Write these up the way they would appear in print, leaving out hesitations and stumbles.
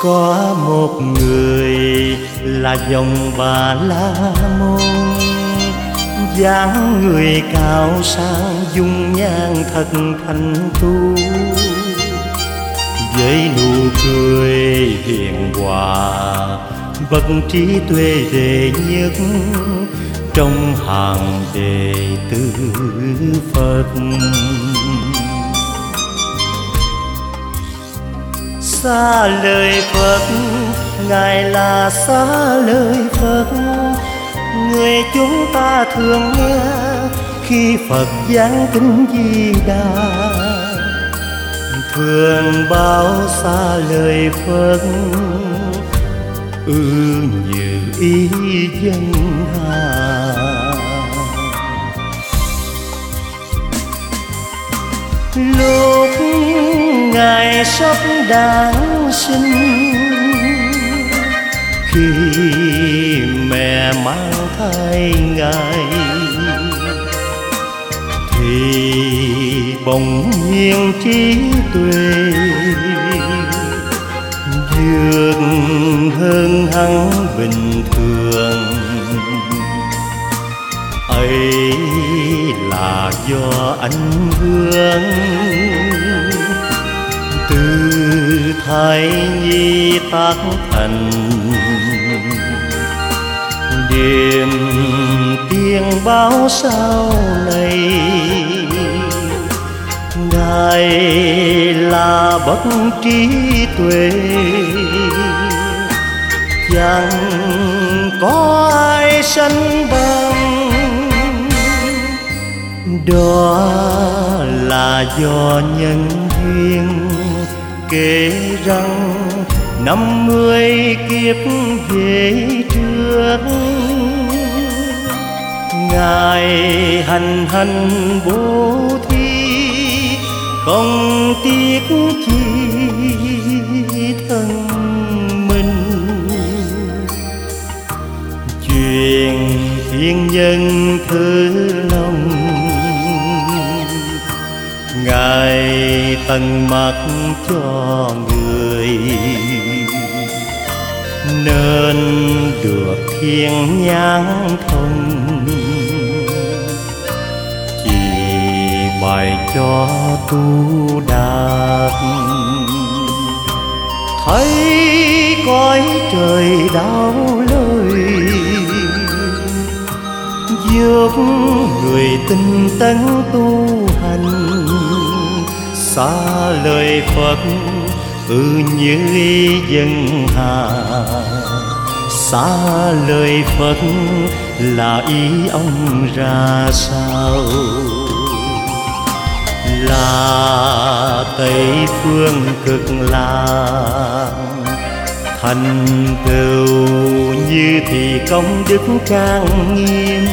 Có một người là dòng Bà La Môn, dáng người cao sang dung nhan thật thanh tú, với nụ cười hiền hòa bậc trí tuệ đệ nhất trong hàng đệ tử Phật. Xa lời Phật, Ngài là xa lời Phật, người chúng ta thường nghe khi Phật giảng kinh Di Đà. Thường báo xa lời Phật, như ý dân hà. Lúc Ngài sắp đản sinh, khi mẹ mang thai Ngài, thì bỗng nhiên trí tuệ vượt hơn hắn bình thường. Ấy là do ảnh hưởng từ thai nhi tác thành, điềm tiên báo sau này Ngài là bậc trí tuệ, chẳng có ai sánh bằng. Đó là do nhân duyên kể rằng 50 kiếp về trước, Ngài hành bố thí không tiếc chi thân mình. Truyền thiên nhân thứ lòng, Ngài tận mắt cho người, nên được thiên nhãn thông, chỉ bày cho tu đạt. Thấy cõi trời đau lời, giúp người tinh tấn tu hành. Xa lời Phật như dân hà, xa lời Phật là ý ông ra sao? Là Tây phương cực lạc, thành tựu như thì công đức trang nghiêm.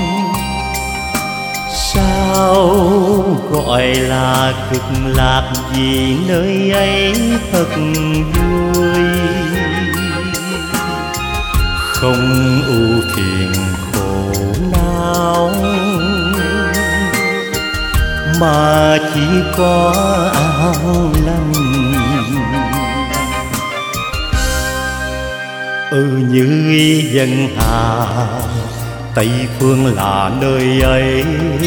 Sao gọi là cực lạc, vì nơi ấy thật vui, không ưu phiền khổ não, mà chỉ có an lành. Như dân hà, Tây phương là nơi ấy,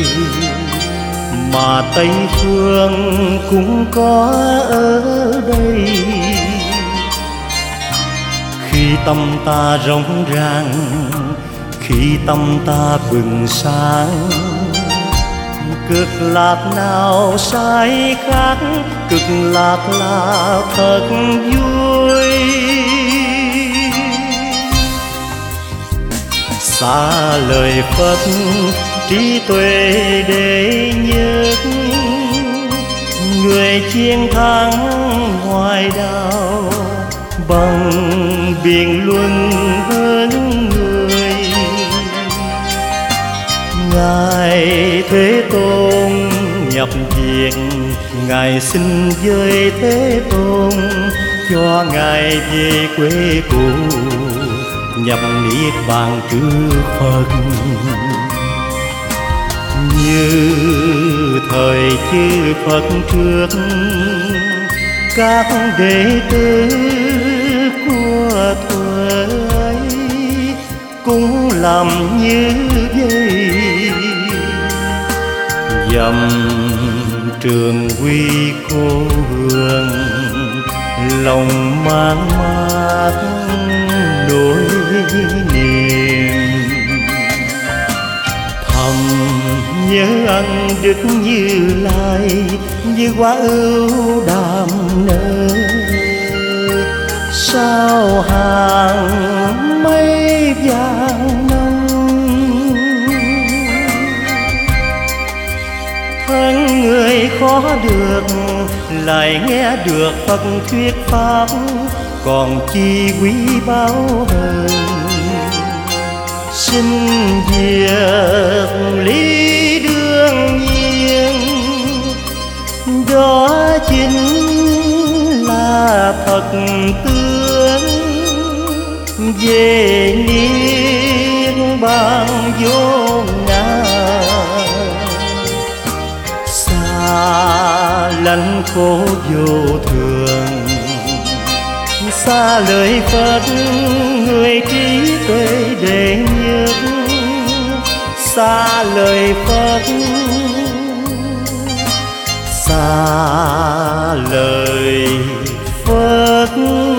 mà Tây phương cũng có ở đây. Khi tâm ta rộng ràng, khi tâm ta bừng sáng, cực lạc nào sai khác, cực lạc là thật vui. Xa lời Phật trí tuệ đệ nhất, người chiến thắng ngoài đạo bằng biện luận hơn người. Ngài Thế Tôn nhập diệt, Ngài xin với Thế Tôn cho Ngài về quê cũ, nhập niết bàn trước Phật. Như thời chư Phật trước, các đệ tử thuở thuở ấy cũng làm như vậy. Dầm trường quy cô hương, lòng mang mát nỗi niềm. Thầm nhớ anh Đức Như Lai như hoa ưu đàm nở, sao hàng mây vàng nồng. Thân người khó được lại nghe được Phật thuyết pháp, còn chi quý báu hơn. Xin việc lý đương nhiên, đó chính là Phật tướng về niết bàn vô ngã. Xa lánh khổ vô thường, xa lời Phật người trí tuệ đệ nhất, xa lời Phật, xa lời Phật.